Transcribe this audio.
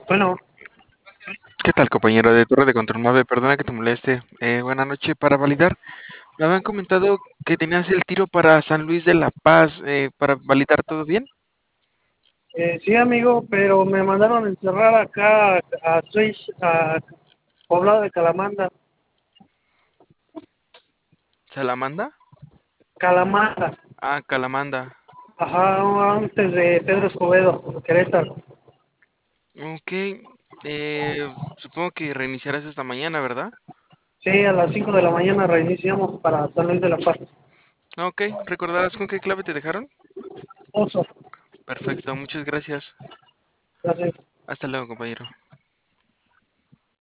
Bueno, ¿Qué tal, compañero de Torre de Control 9? Perdona que te moleste. Buenas noches. Para validar, me habían comentado que tenías el tiro para San Luis de la Paz. ¿Para validar todo bien? sí, amigo, pero me mandaron encerrar acá a Suiz, a Poblado de Calamanda. ¿Salamanda? Calamanda, Ah, Calamanda. ajá, antes de Pedro Escobedo, Querétaro. Ok. Supongo que reiniciarás esta mañana, ¿verdad? Sí, a las 5 de la mañana reiniciamos para San Luis de la Paz. Ok. ¿Recordarás con qué clave te dejaron? Oso, Perfecto. Muchas gracias. gracias. Hasta luego, compañero.